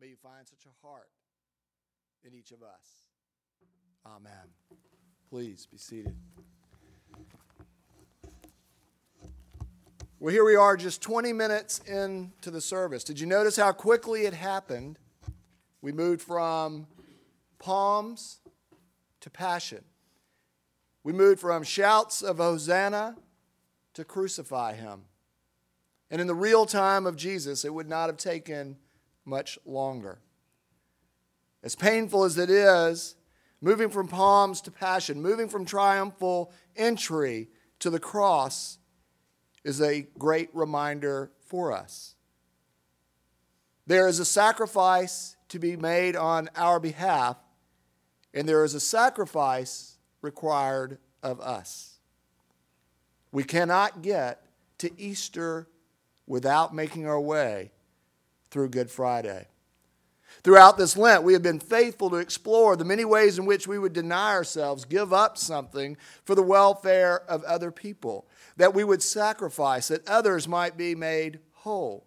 May you find such a heart in each of us. Amen. Please be seated. Well, here we are just 20 minutes into the service. Did you notice how quickly it happened? We moved from palms to passion. We moved from shouts of Hosanna to crucify him. And in the real time of Jesus, it would not have taken much longer. As painful as it is, moving from palms to passion, moving from triumphal entry to the cross is a great reminder for us. There is a sacrifice to be made on our behalf, and there is a sacrifice required of us. We cannot get to Easter without making our way through Good Friday. Throughout this Lent, we have been faithful to explore the many ways in which we would deny ourselves, give up something for the welfare of other people, that we would sacrifice, that others might be made whole.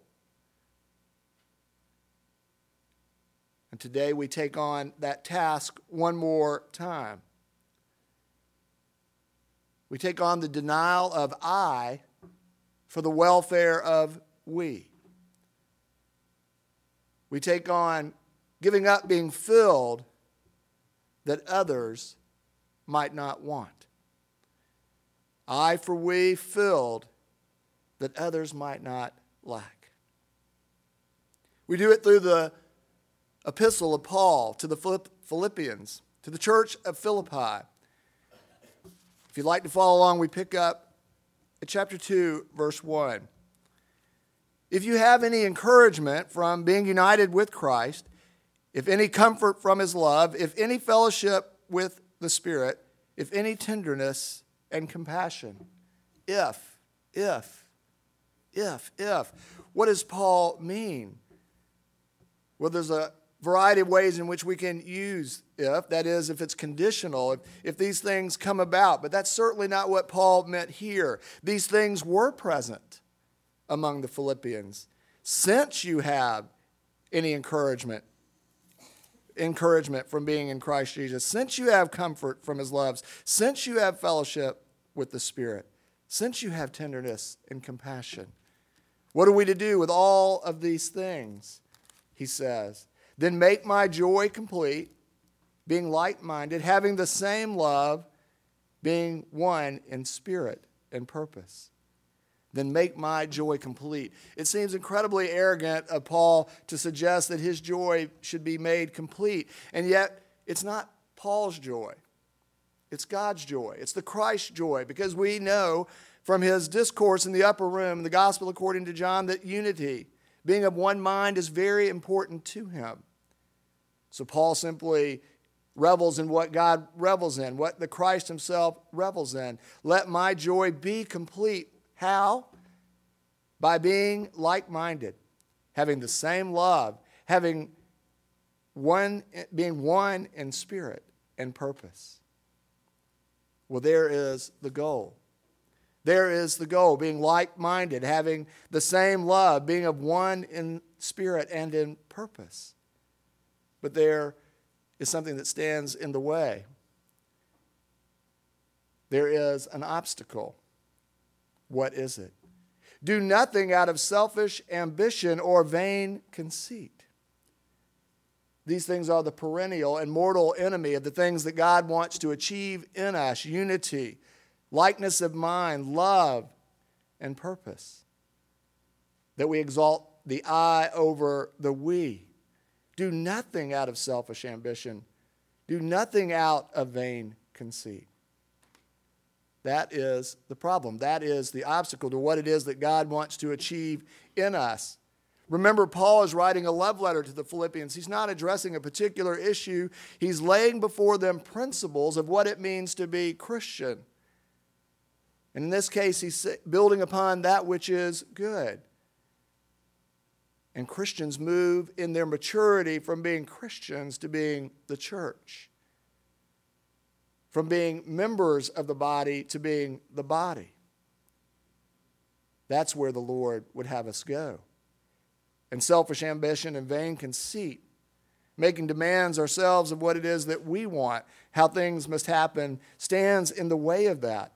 And today we take on that task one more time. We take on the denial of I for the welfare of we. We take on giving up being filled that others might not want. I for we, filled that others might not lack. We do it through the epistle of Paul to the Philippians, to the church of Philippi. If you'd like to follow along, we pick up at chapter 2, verse 1. If you have any encouragement from being united with Christ, if any comfort from his love, if any fellowship with the Spirit, if any tenderness and compassion. If. What does Paul mean? Well, there's a variety of ways in which we can use if. That is, if it's conditional, if these things come about. But that's certainly not what Paul meant here. These things were present among the Philippians. Since you have any encouragement from being in Christ Jesus, since you have comfort from his loves, since you have fellowship with the Spirit, since you have tenderness and compassion. What are we to do with all of these things? He says, then make my joy complete, being like-minded, having the same love, being one in spirit and purpose. Then make my joy complete. It seems incredibly arrogant of Paul to suggest that his joy should be made complete. And yet, it's not Paul's joy. It's God's joy. It's the Christ joy. Because we know from his discourse in the upper room, the gospel according to John, that unity, being of one mind, is very important to him. So Paul simply revels in what God revels in, what the Christ himself revels in. Let my joy be complete. How? By being like-minded, having the same love, being one in spirit and purpose. Well, there is the goal. There is the goal, being like-minded, having the same love, being of one in spirit and in purpose. But there is something that stands in the way. There is an obstacle. What is it? Do nothing out of selfish ambition or vain conceit. These things are the perennial and mortal enemy of the things that God wants to achieve in us: unity, likeness of mind, love, and purpose. That we exalt the I over the we. Do nothing out of selfish ambition. Do nothing out of vain conceit. That is the problem. That is the obstacle to what it is that God wants to achieve in us. Remember, Paul is writing a love letter to the Philippians. He's not addressing a particular issue. He's laying before them principles of what it means to be Christian. And in this case, he's building upon that which is good. And Christians move in their maturity from being Christians to being the church. From being members of the body to being the body. That's where the Lord would have us go. And selfish ambition and vain conceit making demands ourselves of what it is that we want, how things must happen, stands in the way of that.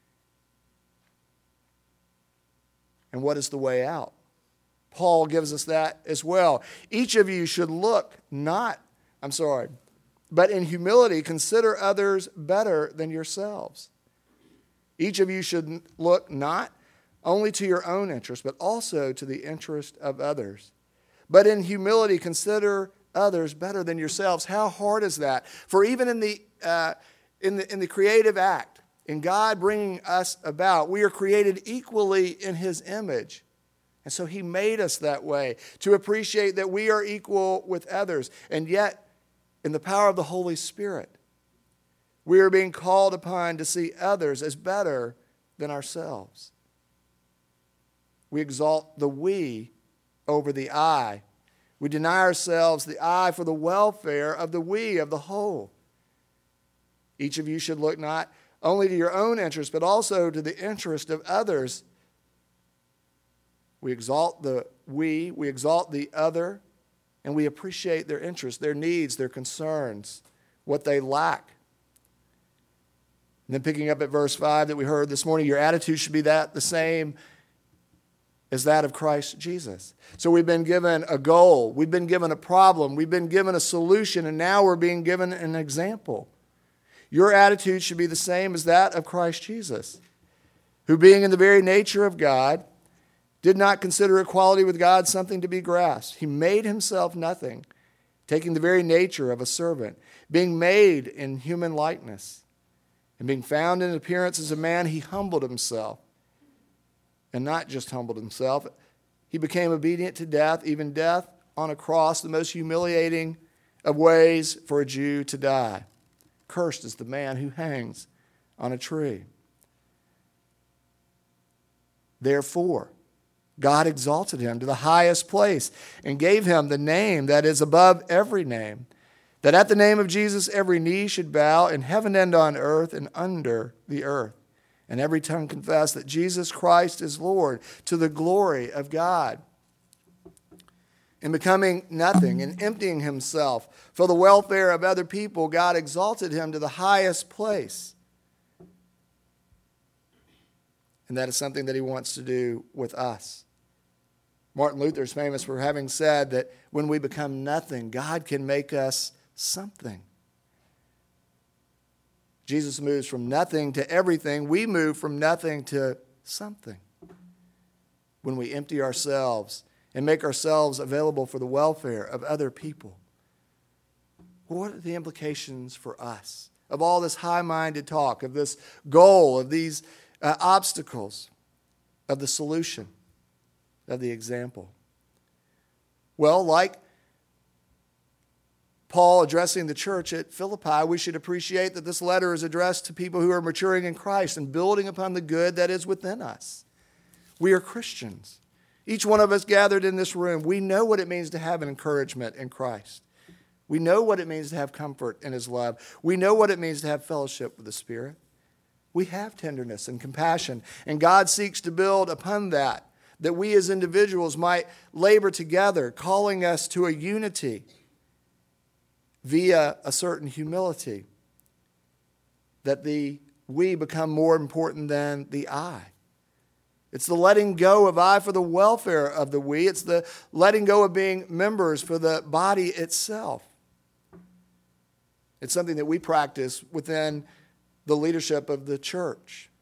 And what is the way out? Paul gives us that as well. Each of you should look but in humility consider others better than yourselves. Each of you should look not only to your own interest, but also to the interest of others. But in humility consider others better than yourselves. How hard is that? For even in the creative act, in God bringing us about, we are created equally in His image. And so He made us that way, to appreciate that we are equal with others. And yet, in the power of the Holy Spirit, we are being called upon to see others as better than ourselves. We exalt the we over the I. We deny ourselves the I for the welfare of the we, of the whole. Each of you should look not only to your own interest, but also to the interest of others. We exalt the we exalt the other, and we appreciate their interests, their needs, their concerns, what they lack. And then picking up at verse 5 that we heard this morning, your attitude should be the same as that of Christ Jesus. So we've been given a goal, we've been given a problem, we've been given a solution, and now we're being given an example. Your attitude should be the same as that of Christ Jesus, who being in the very nature of God, did not consider equality with God something to be grasped. He made himself nothing, taking the very nature of a servant, being made in human likeness, and being found in appearance as a man, he humbled himself. And not just humbled himself, he became obedient to death, even death on a cross, the most humiliating of ways for a Jew to die. Cursed is the man who hangs on a tree. Therefore, God exalted him to the highest place and gave him the name that is above every name, that at the name of Jesus every knee should bow in heaven and on earth and under the earth, and every tongue confess that Jesus Christ is Lord, to the glory of God. In becoming nothing and emptying himself for the welfare of other people, God exalted him to the highest place. And that is something that he wants to do with us. Martin Luther is famous for having said that when we become nothing, God can make us something. Jesus moves from nothing to everything. We move from nothing to something when we empty ourselves and make ourselves available for the welfare of other people. What are the implications for us of all this high-minded talk, of this goal, of these obstacles, of the solution, of the example? Well, like Paul addressing the church at Philippi, we should appreciate that this letter is addressed to people who are maturing in Christ and building upon the good that is within us. We are Christians. Each one of us gathered in this room, we know what it means to have an encouragement in Christ. We know what it means to have comfort in his love. We know what it means to have fellowship with the Spirit. We have tenderness and compassion, and God seeks to build upon that we as individuals might labor together, calling us to a unity via a certain humility, that the we become more important than the I. It's the letting go of I for the welfare of the we. It's the letting go of being members for the body itself. It's something that we practice within the leadership of the church.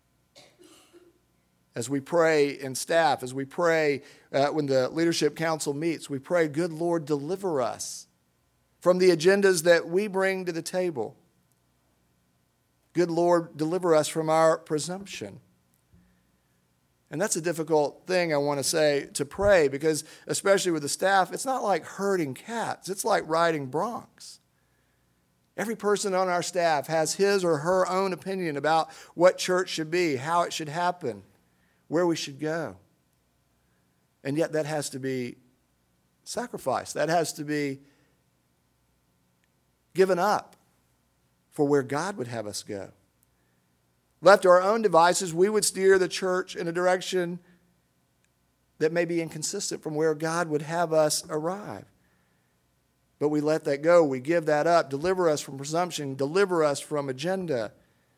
As we pray in staff, as we pray when the leadership council meets, we pray, good Lord, deliver us from the agendas that we bring to the table. Good Lord, deliver us from our presumption. And that's a difficult thing I want to say to pray, because especially with the staff, it's not like herding cats. It's like riding broncs. Every person on our staff has his or her own opinion about what church should be, how it should happen, where we should go. And yet that has to be sacrificed. That has to be given up for where God would have us go. Left to our own devices, we would steer the church in a direction that may be inconsistent from where God would have us arrive. But we let that go. We give that up. Deliver us from presumption. Deliver us from agenda.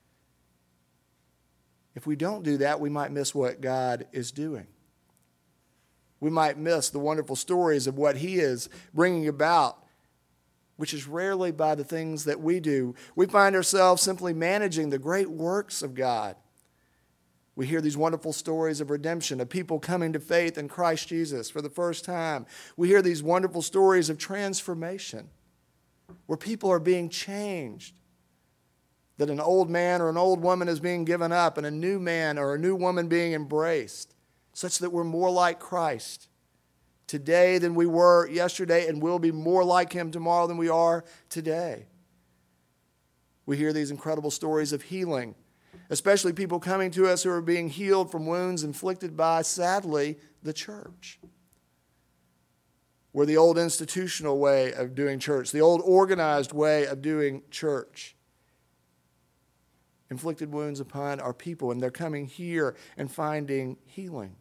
If we don't do that, we might miss what God is doing. We might miss the wonderful stories of what He is bringing about, which is rarely by the things that we do. We find ourselves simply managing the great works of God. We hear these wonderful stories of redemption, of people coming to faith in Christ Jesus for the first time. We hear these wonderful stories of transformation, where people are being changed, that an old man or an old woman is being given up and a new man or a new woman being embraced, such that we're more like Christ today than we were yesterday, and we'll be more like Him tomorrow than we are today. We hear these incredible stories of healing, especially people coming to us who are being healed from wounds inflicted by, sadly, the church. Where the old institutional way of doing church, the old organized way of doing church, inflicted wounds upon our people, and they're coming here and finding healing.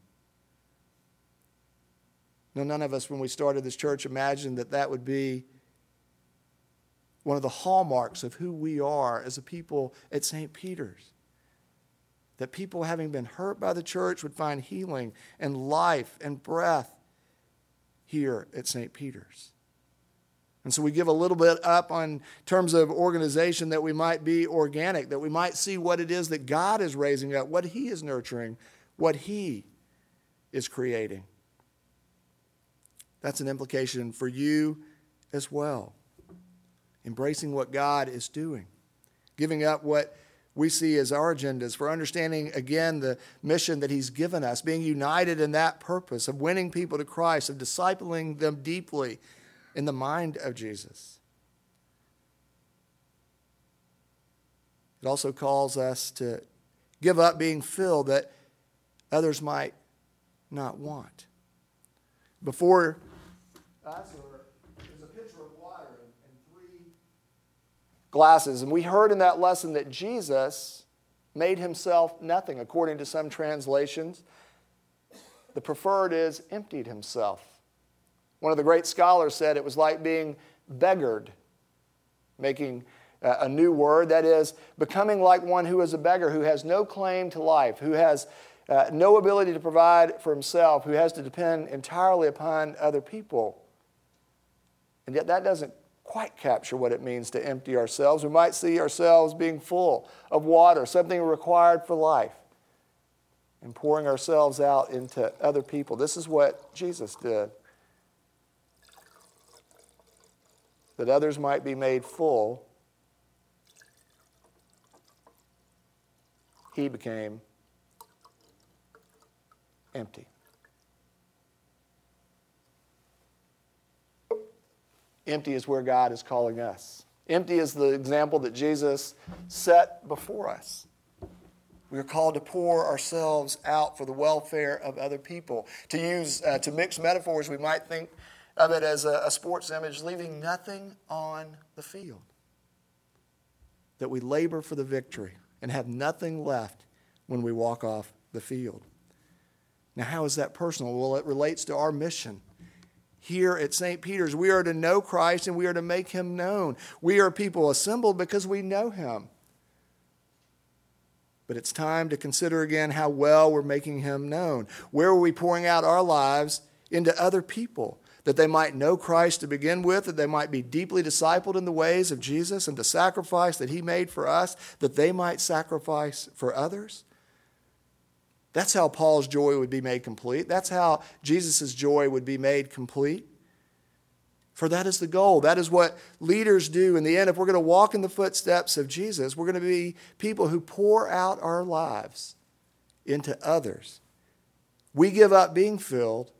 Now, none of us, when we started this church, imagined that that would be one of the hallmarks of who we are as a people at St. Peter's. That people, having been hurt by the church, would find healing and life and breath here at St. Peter's. And so we give a little bit up on terms of organization, that we might be organic, that we might see what it is that God is raising up, what He is nurturing, what He is creating. That's an implication for you as well. Embracing what God is doing. Giving up what we see as our agendas, for understanding, again, the mission that He's given us, being united in that purpose of winning people to Christ, of discipling them deeply in the mind of Jesus. It also calls us to give up being filled that others might not want. Before us, there's a pitcher of water and 3 glasses. And we heard in that lesson that Jesus made Himself nothing. According to some translations, the preferred is emptied Himself. One of the great scholars said it was like being beggared, making a new word, that is, becoming like one who is a beggar, who has no claim to life, who has no ability to provide for himself, who has to depend entirely upon other people. And yet that doesn't quite capture what it means to empty ourselves. We might see ourselves being full of water, something required for life, and pouring ourselves out into other people. This is what Jesus did. That others might be made full, He became empty. Empty is where God is calling us. Empty is the example that Jesus set before us. We are called to pour ourselves out for the welfare of other people. To mix metaphors, we might think of it as a sports image, leaving nothing on the field. That we labor for the victory and have nothing left when we walk off the field. Now, how is that personal? Well, it relates to our mission. Here at St. Peter's, we are to know Christ and we are to make Him known. We are people assembled because we know Him. But it's time to consider again how well we're making Him known. Where are we pouring out our lives into other people, that they might know Christ to begin with, that they might be deeply discipled in the ways of Jesus and the sacrifice that He made for us, that they might sacrifice for others? That's how Paul's joy would be made complete. That's how Jesus' joy would be made complete. For that is the goal. That is what leaders do in the end. If we're going to walk in the footsteps of Jesus, we're going to be people who pour out our lives into others. We give up being filled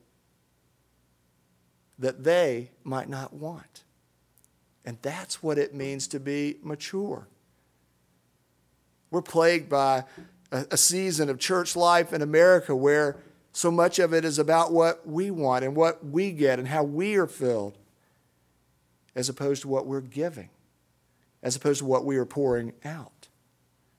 that they might not want. And that's what it means to be mature. We're plagued by a season of church life in America where so much of it is about what we want and what we get and how we are filled, as opposed to what we're giving, as opposed to what we are pouring out.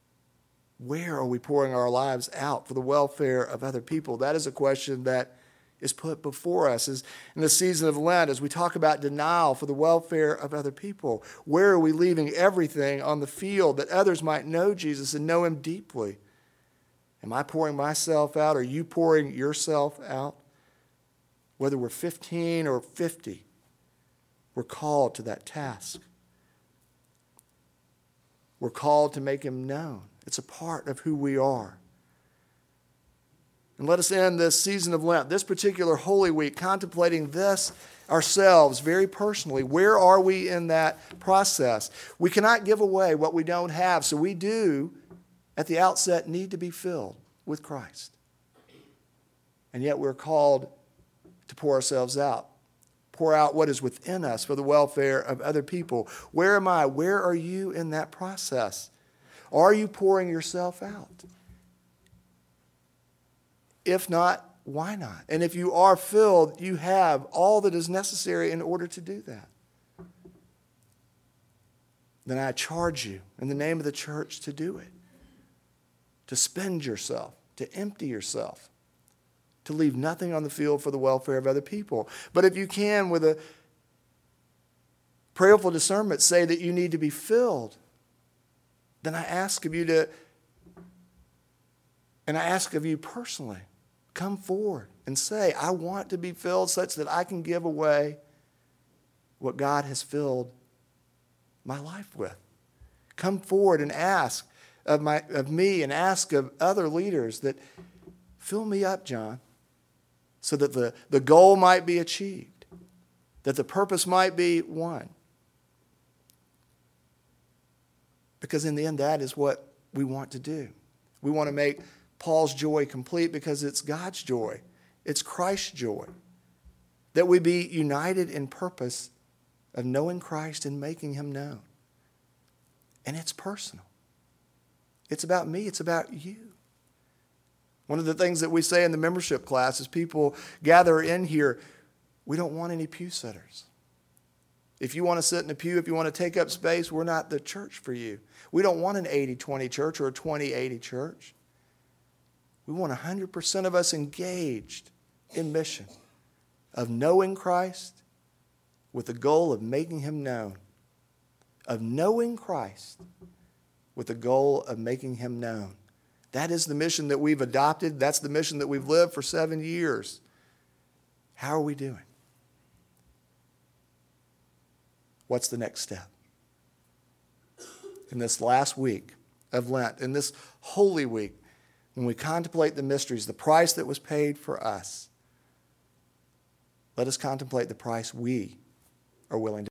Where are we pouring our lives out for the welfare of other people? That is a question that is put before us as in the season of Lent, as we talk about denial for the welfare of other people. Where are we leaving everything on the field that others might know Jesus and know him deeply? Am I pouring myself out? Are you pouring yourself out? Whether we're 15 or 50, we're called to that task. We're called to make him known. It's a part of who we are. And let us end this season of Lent, this particular Holy Week, contemplating this ourselves very personally. Where are we in that process? We cannot give away what we don't have, so we do, at the outset, need to be filled with Christ. And yet we're called to pour ourselves out. Pour out what is within us for the welfare of other people. Where am I? Where are you in that process? Are you pouring yourself out? If not, why not? And if you are filled, you have all that is necessary in order to do that. Then I charge you in the name of the church to do it. To spend yourself, to empty yourself, to leave nothing on the field for the welfare of other people. But if you can, with a prayerful discernment, say that you need to be filled, then I ask of you to, and I ask of you personally, come forward and say, I want to be filled such that I can give away what God has filled my life with. Come forward and ask of me and ask of other leaders that fill me up, John, so that the goal might be achieved, that the purpose might be won. Because in the end, that is what we want to do. We want to make Paul's joy complete because it's God's joy. It's Christ's joy. That we be united in purpose of knowing Christ and making him known. And it's personal. It's about me. It's about you. One of the things that we say in the membership class is people gather in here, we don't want any pew sitters. If you want to sit in a pew, if you want to take up space, we're not the church for you. We don't want an 80-20 church or a 20-80 church. We want 100% of us engaged in mission of knowing Christ with the goal of making him known. Of knowing Christ with the goal of making him known. That is the mission that we've adopted. That's the mission that we've lived for 7 years. How are we doing? What's the next step? In this last week of Lent, in this Holy Week, when we contemplate the mysteries, the price that was paid for us, let us contemplate the price we are willing to pay.